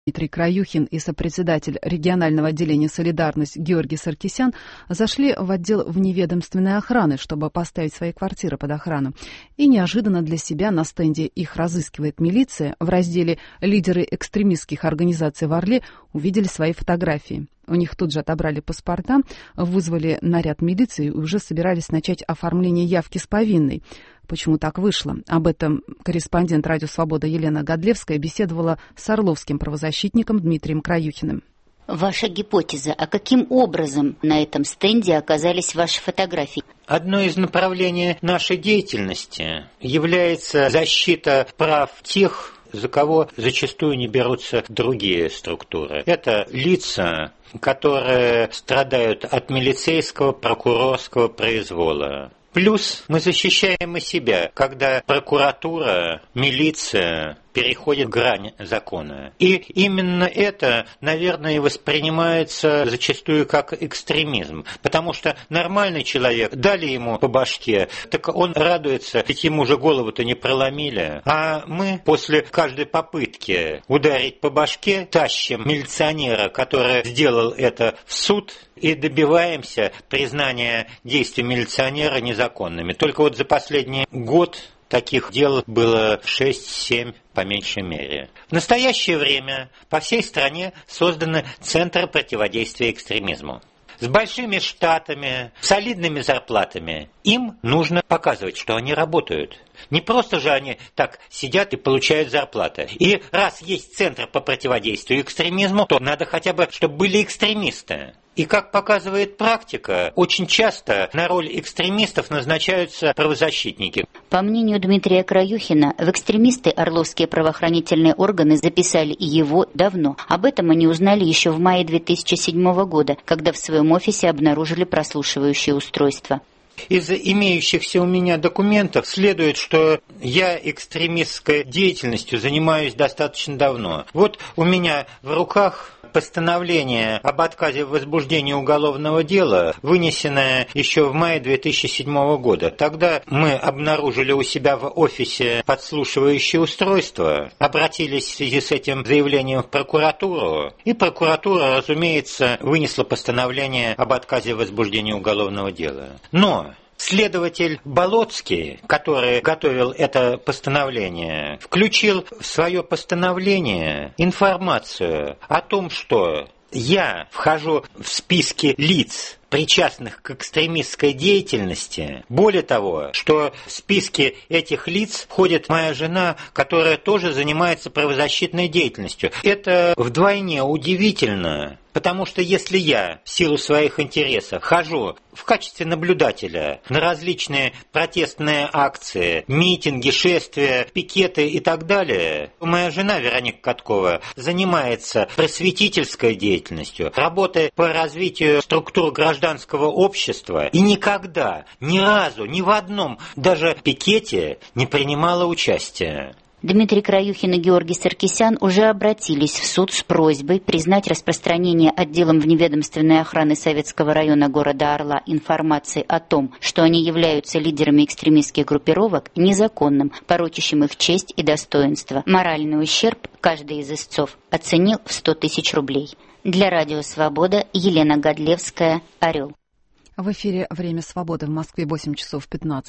Дмитрий Краюхин и сопредседатель регионального отделения «Солидарность» Георгий Саркисян зашли в отдел вневедомственной охраны, чтобы поставить свои квартиры под охрану. И неожиданно для себя на стенде «Их разыскивает милиция» в разделе «Лидеры экстремистских организаций в Орле» увидели свои фотографии. У них тут же отобрали паспорта, вызвали наряд милиции и уже собирались начать оформление явки с повинной. Почему так вышло? Об этом корреспондент «Радио Свобода» Елена Годлевская беседовала с орловским правозащитником Дмитрием Краюхиным. Ваша гипотеза, а каким образом на этом стенде оказались ваши фотографии? Одно из направлений нашей деятельности является защита прав тех, за кого зачастую не берутся другие структуры. Это лица, которые страдают от милицейского, прокурорского произвола. Плюс мы защищаем и себя, когда прокуратура, милиция переходит грань закона. И именно это, наверное, воспринимается зачастую как экстремизм. Потому что нормальный человек, дали ему по башке, так он радуется, ведь ему же голову-то не проломили. А мы после каждой попытки ударить по башке тащим милиционера, который сделал это, в суд, и добиваемся признания действий милиционера незаконными. Только вот за последний год таких дел было 6-7 по меньшей мере. В настоящее время по всей стране созданы центры противодействия экстремизму. С большими штатами, солидными зарплатами. Им нужно показывать, что они работают. Не просто же они так сидят и получают зарплаты. И раз есть центр по противодействию экстремизму, то надо хотя бы, чтобы были экстремисты. И как показывает практика, очень часто на роль экстремистов назначаются правозащитники. По мнению Дмитрия Краюхина, в экстремисты орловские правоохранительные органы записали его давно. Об этом они узнали еще в мае 2007 года, когда в своем офисе обнаружили прослушивающее устройство. Из имеющихся у меня документов следует, что я экстремистской деятельностью занимаюсь достаточно давно. Вот у меня в руках постановление об отказе в возбуждении уголовного дела, вынесенное еще в мае 2007 года. Тогда мы обнаружили у себя в офисе подслушивающее устройство, обратились в связи с этим заявлением в прокуратуру, и прокуратура, разумеется, вынесла постановление об отказе в возбуждении уголовного дела. Но следователь Болоцкий, который готовил это постановление, включил в свое постановление информацию о том, что я вхожу в списки лиц, причастных к экстремистской деятельности. Более того, что в списке этих лиц входит моя жена, которая тоже занимается правозащитной деятельностью. Это вдвойне удивительно, потому что если я в силу своих интересов хожу в качестве наблюдателя на различные протестные акции, митинги, шествия, пикеты и так далее, моя жена Вероника Каткова занимается просветительской деятельностью, работой по развитию структур гражданского общества и никогда, ни разу, ни в одном даже пикете не принимала участия. Дмитрий Краюхин и Георгий Саркисян уже обратились в суд с просьбой признать распространение отделом вневедомственной охраны Советского района города Орла информации о том, что они являются лидерами экстремистских группировок, незаконным, порочащим их честь и достоинство. Моральный ущерб каждый из истцов оценил в 100 тысяч рублей. Для Радио Свобода Елена Годлевская, Орел. В эфире «Время свободы» в Москве 8 часов 15